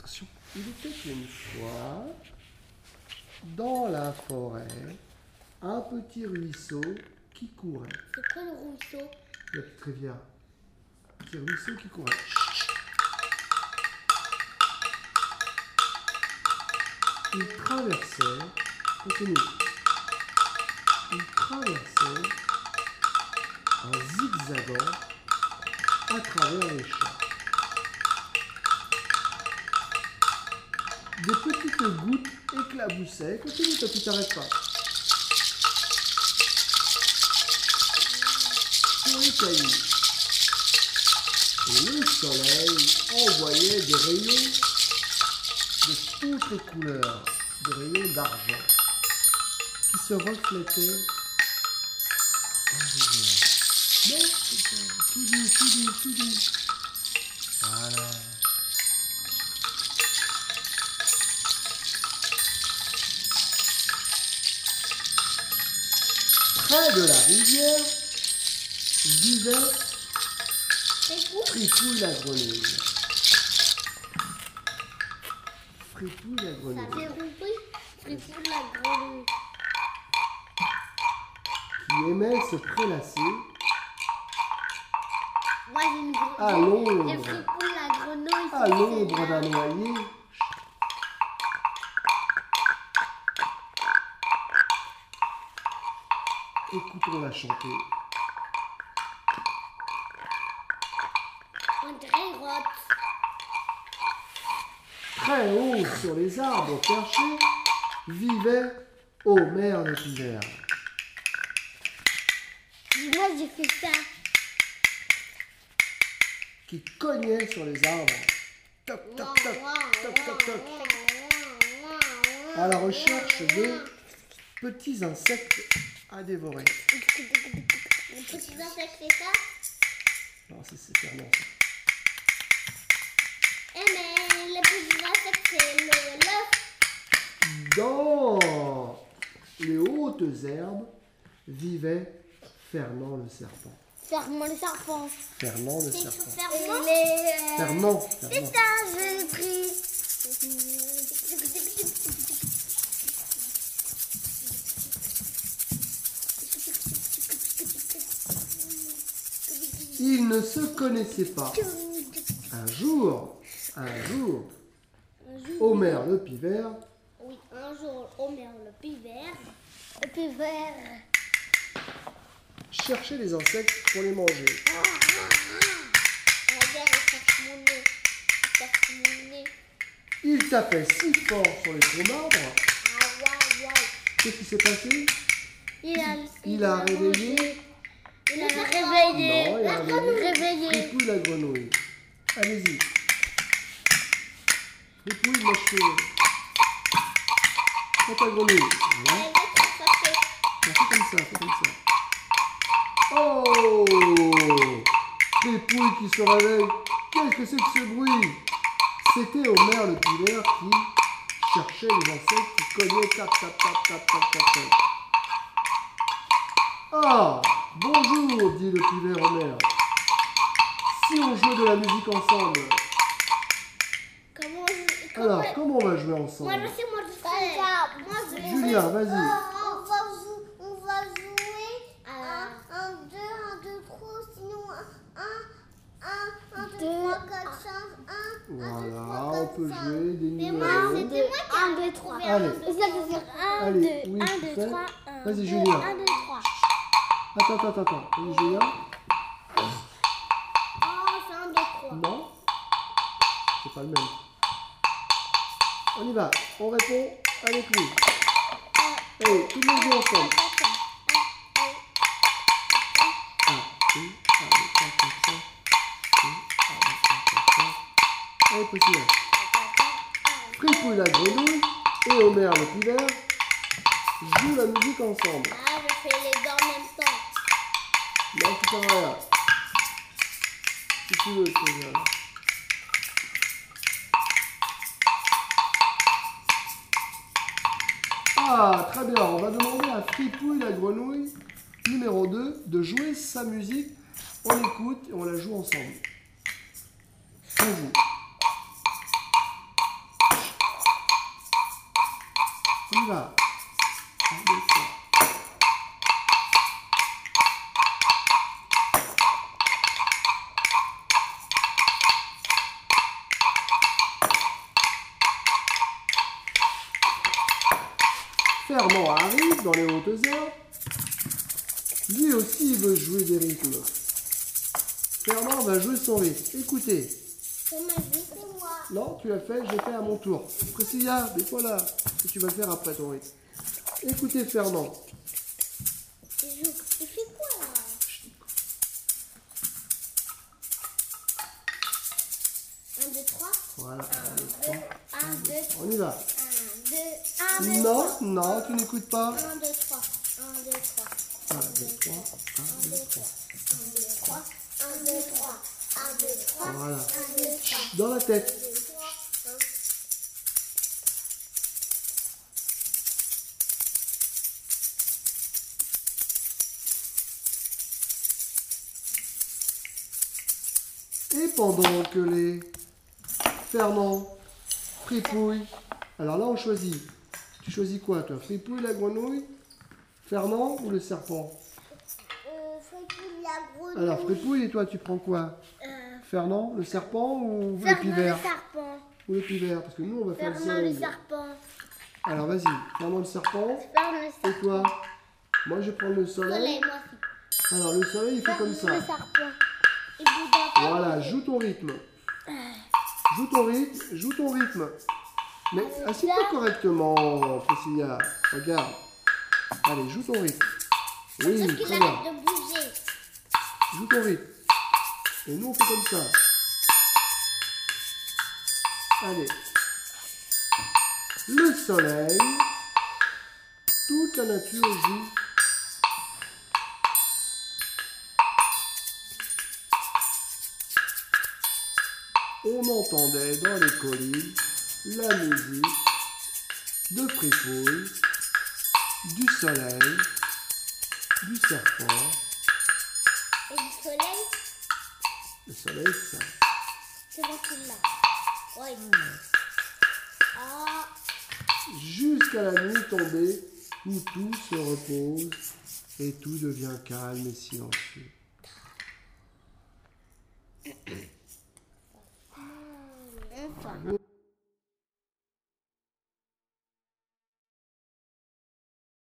Attention. Il était une fois, dans la forêt, un petit ruisseau qui courait. C'est quoi le ruisseau? La petite rivière. Un petit ruisseau qui courait. Il traversait, continue, il traversait en zigzagant à travers les champs. Des petites gouttes éclaboussaient. Continue, toi, tu t'arrêtes pas. Sur les cailloux. Et le soleil envoyait des rayons de toutes les couleurs, des rayons d'argent, qui se reflétaient en rivière. Non, tout doux, tout doux, tout doux. Voilà. Près de la rivière vivait Fripouille la grenouille. Fripouille la Ça grenouille. fait compris? Fripouille la grenouille. Qui aimait se prélasser Moi j'ai une à grenouille. l'ombre. J'ai Fripouille la grenouille. À l'ombre d'un noyer. Écoutons-la chanter. On dirait une rotte. Très haut sur les arbres perchés vivait Homer le pivert. Moi j'ai fait ça. Qui cognait sur les arbres. Toc, toc, toc, toc, toc, toc. À la recherche de petits insectes à dévorer. Les petits insectes c'est ça? Non, c'est Fernand ça. Eh mais les petits insectes c'est l'œuf. Dans les hautes herbes vivait Fernand le serpent. Ferme le serpent. Fernand le C'est serpent. Fernand. Fernand. C'est ça, je l'ai pris. Ils ne se connaissaient pas. Un jour, Homer le pivert Oui, un jour, Homer le pivert, cherchait les insectes pour les manger. regarde, il cherche mon nez. Il cherche mon nez. Il tapait si fort sur les troncs d'arbres. Ah, waouh. Qu'est-ce qui s'est passé? Il a réveillé. Il a réveillé. Non, il a réveillé. Fripouille la grenouille. Allez-y. Fripouille, moi je fais. Prends ta grenouille. Voilà. Fais comme ça. Oh! Fripouille qui se réveille. Qu'est-ce que c'est que ce bruit? C'était Homer le pivert qui cherchait les insectes qui cognaient tap. Ah! Bonjour, dit le pivert Homer. Si on jouait de la musique ensemble. Alors, comment on va jouer ensemble? Moi je sais. Julien, vas-y. On va jouer à 1, 2, 1, 2, 3, sinon 1, 2, 3, 4, 5, 1, 2, 3, 4, 5. Voilà, on peut jouer des Mais moi, numéros. c'était moi qui 1, 2, 3. Allez. 1, Allez, 2, oui, 1, tu 2, fais. 3, 1, Vas-y, 2, Julien. 1, 2, 3. Attends. Oui, Julien? Oh, c'est 1, 2, 3. Non? C'est pas le même. On y va. On répond avec lui. Allez, tout le monde joue ensemble. 1, 2, 3, 4, 5. Allez, continue. Fripouille la grenouille et Homer le pivert jouent la musique ensemble. Ah, je fais les deux en même temps. Non, tu t'en rien. Si tu veux, tu veux. Ah, très bien. On va demander à Fripouille la grenouille, numéro 2, de jouer sa musique. On écoute et on la joue ensemble. On joue. On y va. 1, 2, 3. Fernand arrive dans les hautes heures. Lui aussi, il veut jouer des rythmes. Fernand va jouer son rythme. Écoutez. C'est ma vie, c'est moi. Non, tu l'as fait, je l'ai fait à mon tour. Priscilla, mets-toi là. Et tu vas le faire après ton rythme. Écoutez, Fernand. Il fait quoi là? Un, deux, trois. Voilà. 1, 2, 3. On y va. 1, 2, 1, 2, Non, 3. non, tu n'écoutes pas. 1, 2, 3. 1, 2, 3. 1, 2, 3. 1, 2, 3. 1, 2, 3. 1, 2, 3. 1, 2, 3. Voilà. 1, 2, 3. Dans la tête. 1, 2, 3. Et pendant que les Fernand, Fripouille. Alors là, on choisit. Tu choisis quoi, toi? Fripouille, la grenouille? Fernand ou le serpent? Fripouille, la grenouille. Alors, Fripouille, et toi, tu prends quoi? Fernand, le serpent ou le Fernand pivert? le serpent. Ou le pivert? Parce que nous, on va faire le Fernand soleil. le serpent. Alors, vas-y. Fernand, le serpent. Fernand le Et serpent. toi? Moi, je prends le soleil. Soleil, moi aussi. Alors, le soleil, il fait comme Fernand le ça. serpent. Et Bouddha. Voilà, joue ton rythme. Joue ton rythme, joue ton rythme. Mais assieds-toi correctement, Priscilla. Regarde. Allez, joue ton rythme. Oui, Sauf qu'il très bien. arrête de bouger. Joue ton rythme. Et nous, on fait comme ça. Allez. Le soleil. Toute la nature joue. On entendait dans les collines la musique de Fripouille, du soleil, du serpent. Et du soleil, Le soleil, ça. c'est bon qu'il l'a. Ouais. Ah. Jusqu'à la nuit tombée où tout se repose et tout devient calme et silencieux. Enfin.